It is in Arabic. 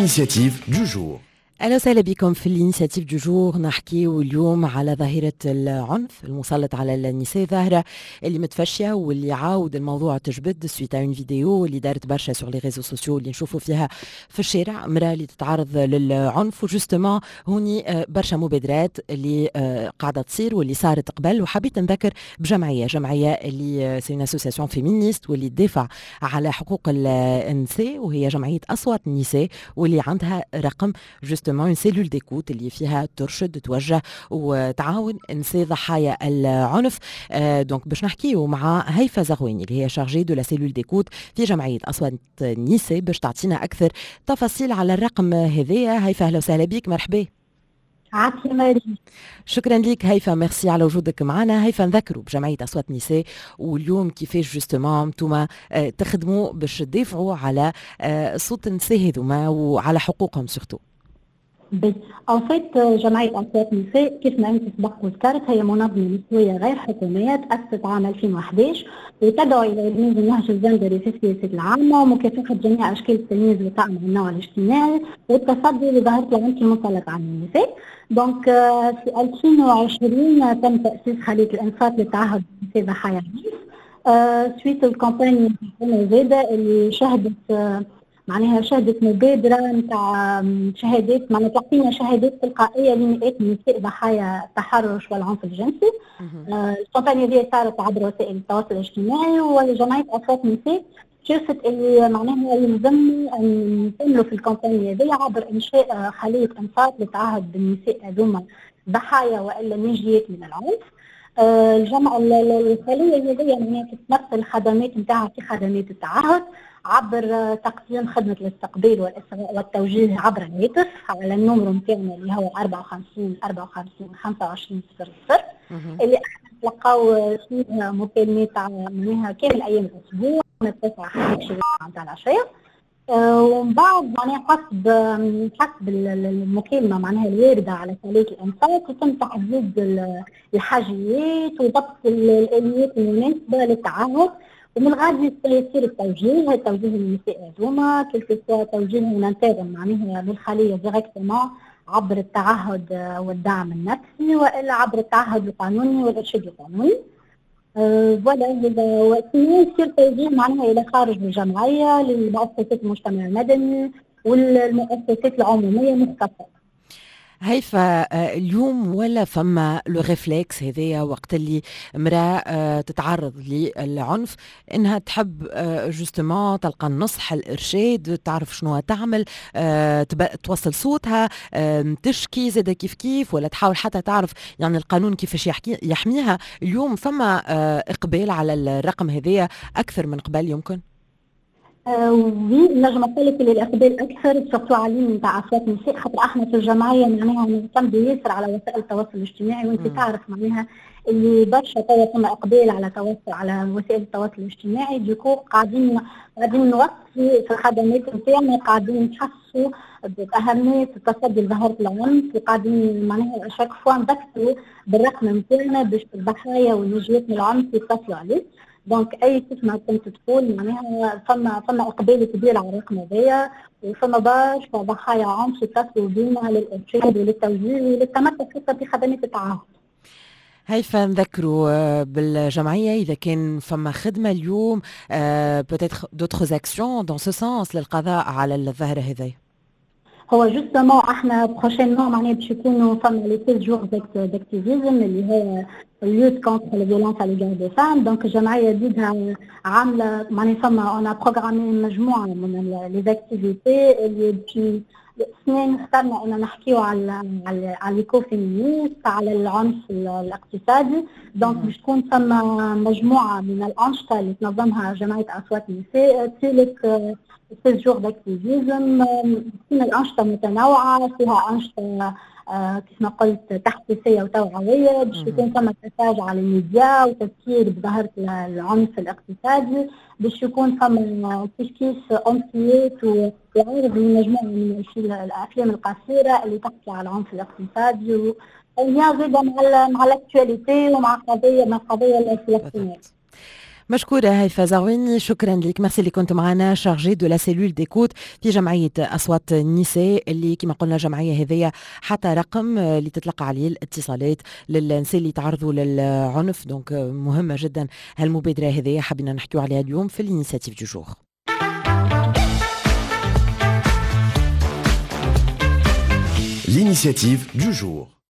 l'initiative du jour. أهلا وسهلا بكم في الانيشيتيف دو جور. نحكيو اليوم على ظاهرة العنف المسلط على النساء، ظاهرة اللي متفشية واللي عاود الموضوع تجبد سويت اون فيديو اللي دارت برشا سور لي ريزو سوسيو اللي نشوفوا فيها في الشارع مرأة اللي تتعرض للعنف. وجوستومون هوني برشا مبادرات اللي قاعدة تصير واللي صارت قبل، وحبيت نذكر بجمعية اللي سي اون اسوسياسيون فيمينيست واللي تدافع على حقوق النساء، وهي جمعية أصوات النساء، واللي عندها رقم جوستومون اون سيلول ديكوت اللي فيها ترشد توجه وتعاون نساء ضحايا العنف. دونك باش نحكيو مع هيفا زغواني اللي هي شارجي دو لا سيلول ديكوت في جمعية أصوات النساء باش تعطينا أكثر تفاصيل على الرقم هذايا. هيفا أهلا وسهلا بك، مرحبا. عافية ماري. شكرا لك هيفا، ميرسي على وجودك معنا. هيفا نذكروا بجمعية أصوات النساء واليوم كيفاش جوستومون نتوما تخدموا باش تدافعوا على صوت النساء هذوما وعلى حقوقهم سورتو. ان فيت جمعية أصوات النساء كيف ما انت سبق وذكرت هي منظمة نسوية غير حكومية تأسست عام 2011 وتدعو إلى إدماج النهج الجندري في السياسة العامة ومكافحة جميع أشكال التمييز والطعن على النوع الاجتماعي والتصدي لظاهرة العنف المسلط على النساء. دونك في 2020 تم تأسيس خلية الإنصات للتعهد بالنساء ضحايا العنف سويت الكامباني زادة اللي شهدت مبادرة نتاع شهادات، تعطينا شهادات تلقائية لمئات النساء ضحايا التحرش والعنف الجنسي. الكامبانيا هذه صارت عبر وسائل التواصل الاجتماعي، وجمعية أصوات النساء شافت اللي يلزم أن نكملوا في الكامبانيا هذه عبر إنشاء خلية إنصات للتعهد بالنساء هذوما ضحايا وإلا ناجيات من العنف. الخلية هذه تتمثل الخدمات نتاعها في خدمات التعهد عبر تقديم خدمة الاستقبال والإصغاء والتوجيه عبر الهاتف على النمر نتاعنا اللي هو 54 54 25 00 اللي احنا نتلقاو فيه مكالمات معناها كامل أيام الأسبوع من 9 حتى 10 نتاع العشية. ومن بعد حسب المكالمة الواردة على خلية الإنصات يتم تحديد الحاجيات وضبط الآليات المناسبة للتعهد، ومن غادي يصير توجيه النساء هذوما كيف توجيههم ننتظم للخلية ديريكتومون عبر التعهد والدعم النفسي والا عبر التعهد القانوني والارشاد القانوني. يصير توجيه الى خارج الجمعية للمؤسسات المجتمع المدني والمؤسسات العمومية مختصة. هيفا اليوم ولا فما لو ريفلكس هذايا وقت اللي امرأة تتعرض للعنف انها تحب جوستومون تلقى النصح الارشاد، تعرف شنو تعمل، توصل صوتها، تشكي زاد كيف ولا تحاول حتى تعرف القانون كيفاش يحميها. اليوم فما اقبال على الرقم هذايا اكثر من قبل يمكن؟ نجم نقول لك اللي الاقبال اكثر سورتو علينا نتاع اصوات النساء، خاطر احنا في الجمعيه نعتمدوا ياسر على وسائل التواصل الاجتماعي، وانت تعرف اللي برشا توا ثم اقبال على وسائل التواصل الاجتماعي. ديكو قاعدين نوصلوا في الخدمات نتاعنا، قاعدين نحسوا باهميه التصدي لظاهره العنف، وقاعدين شاك فوا نذكروا بالرقم نتاعنا باش الضحايا والناجيات من العنف يتصلوا عليه. دونك اي كيف ما كنت تقول فما اقبال كبير على الرقم هذايا، وفما برشا ضحايا عنف يتصلوا بينا للارشاد وللتوجيه وللتمتع حتى في خدمات التعاون. هيفا نذكروا بالجمعية إذا كان فما خدمة اليوم peut-être d'autres actions dans ce sens للقضاء على الظاهرة هذه. هو جوستومون احنا بروشينمون باش يكونوا فما لي 16 جور داكتيفيزم اللي هي اللوت كونتر لي فيولونس على ليغار دي فام. دونك الجمعيه بدها عامله فما انا بروغرامي مجموعه من لي زاكتيفيتي اللي باش سنين اخترنا ان نحكيو على ليكو فيمينيست، على العنف الاقتصادي. دونك باش تكون فما مجموعه من الانشطه اللي تنظمها جمعيه اصوات النساء تسلك 16 جور داكتيفيزم. فيها الانشطه متنوعه، فيها انشطه كيف ما قلت تحفيزيه وتوعويه باش يكون فما تساج على الميديا وتذكير بظاهره العنف الاقتصادي، باش يكون فما كيف امسيات وعرض لمجموعه من الافلام القصيره اللي تحكي على العنف الاقتصادي وهي زاده مع الاكtualité ومع قضيه الفلسطينيه. مشكورة هيفاء زغويني، شكرا لك. ميرسي اللي كنت معنا شارجي دو لا سيلول ديكوت في جمعية أصوات النساء، اللي كما قلنا جمعية هذية حتى رقم اللي تتلقى عليه الاتصالات للنساء اللي تعرضوا للعنف. دونك مهمة جدا هالمبادرة هذية، حبينا نحكيو عليها اليوم في الانيسياتيف دو جور. L'initiative du jour.